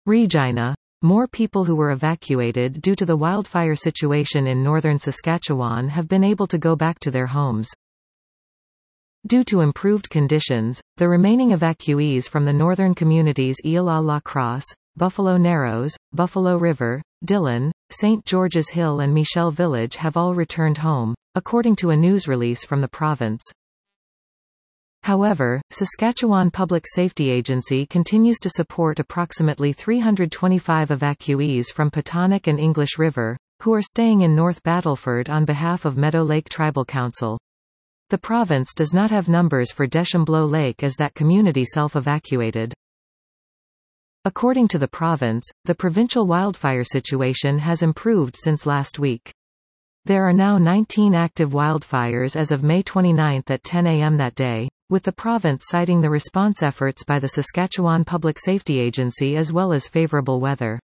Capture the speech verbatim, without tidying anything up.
Regina. More people who were evacuated due to the wildfire situation in northern Saskatchewan have been able to go back to their homes. Due to improved conditions, the remaining evacuees from the northern communities Isle-à-la Crosse, Buffalo Narrows, Buffalo River, Dillon, Saint George's Hill and Michel Village have all returned home, according to a news release from the province. However, Saskatchewan Public Safety Agency continues to support approximately three hundred twenty-five evacuees from Petonic and English River, who are staying in North Battleford on behalf of Meadow Lake Tribal Council. The province does not have numbers for Deschambault Lake as that community self-evacuated. According to the province, the provincial wildfire situation has improved since last week. There are now nineteen active wildfires as of May twenty-ninth at ten A M that day, with the province citing the response efforts by the Saskatchewan Public Safety Agency as well as favorable weather.